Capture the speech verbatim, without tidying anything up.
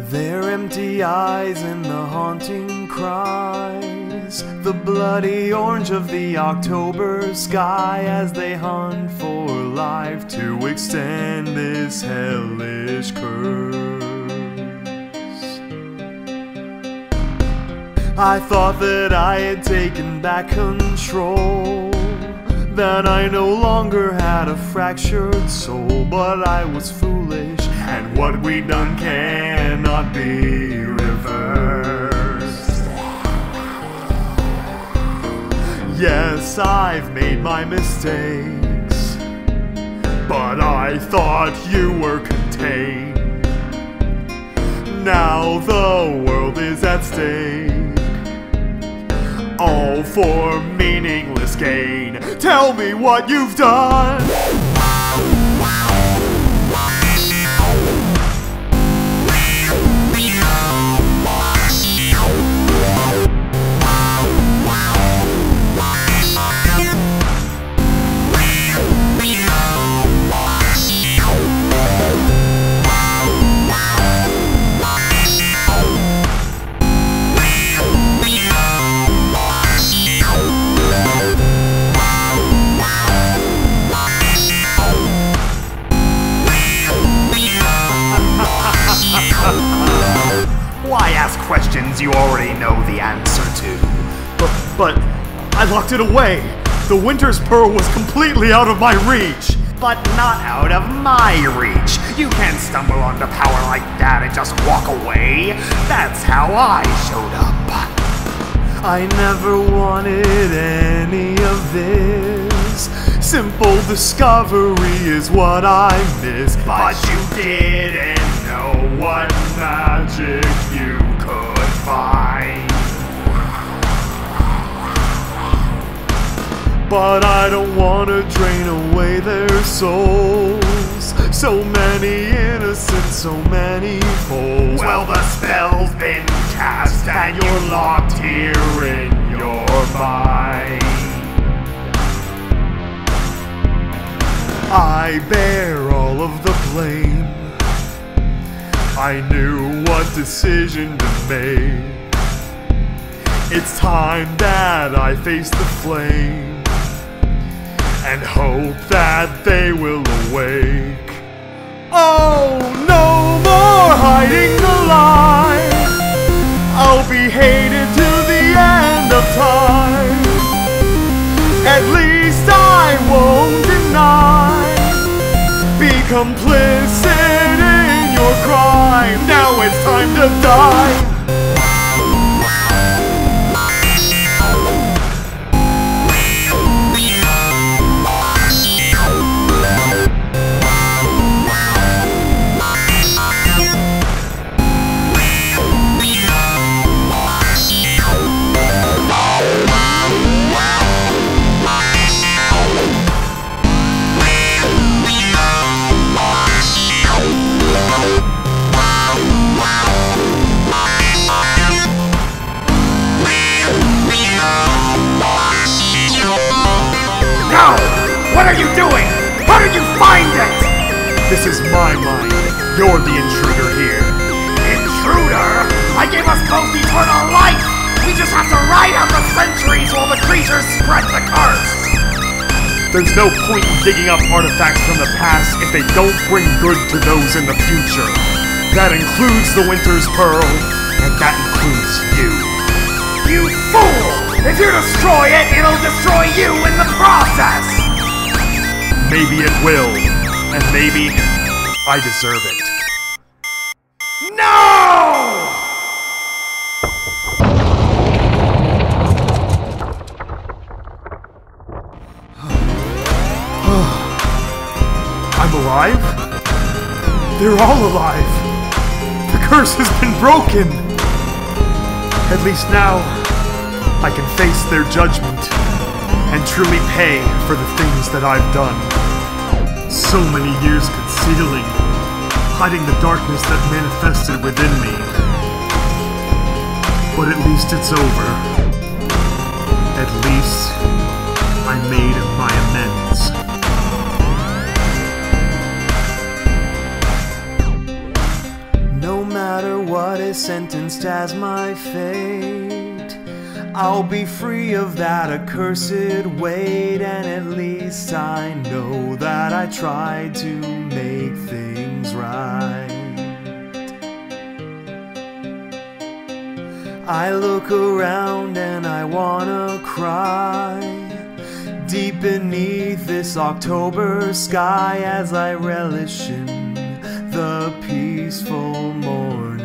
Their empty eyes and the haunting cries, the bloody orange of the October sky as they hunt for life to extend this hellish curse. I thought that I had taken back control, that I no longer had a fractured soul, but I was foolish, and what we'd done cannot be reversed. Yes, I've made my mistakes, but I thought you were contained. Now the world is at stake, all for meaningless gain. Tell me what you've done. Why ask questions you already know the answer to? But, but, I locked it away. The Winter's Pearl was completely out of my reach. But not out of my reach. You can't stumble onto power like that and just walk away. That's how I showed up. I never wanted any of this. Simple discovery is what I miss. But you didn't know what magic you could find. But I don't want to drain away their souls. So many innocent, so many fools. Well, the spell's been cast and you're locked here in your mind. I bear all of the blame. I knew what decision to make. It's time that I face the flame and hope that they will awake. Oh, no more hiding the lie. I'll be hated to the end of time. At least I won't deny, be complicit in your crime. Now it's time to die. What are you doing? How did you find it? This is my mind. You're the intruder here. Intruder? I gave us both eternal life! We just have to ride out the centuries while the creatures spread the curse! There's no point in digging up artifacts from the past if they don't bring good to those in the future. That includes the Winter's Pearl, and that includes you. You fool! If you destroy it, it'll destroy you in the process! Maybe it will, and maybe I deserve it. No! I'm alive? They're all alive. The curse has been broken. At least now, I can face their judgment and truly pay for the things that I've done. So many years concealing, hiding the darkness that manifested within me. But at least it's over. At least I made my amends. No matter what sentenced as my fate. I'll be free of that accursed weight, and at least I know that I tried to make things right. I look around and I wanna cry, deep beneath this October sky, as I relish in the peaceful morning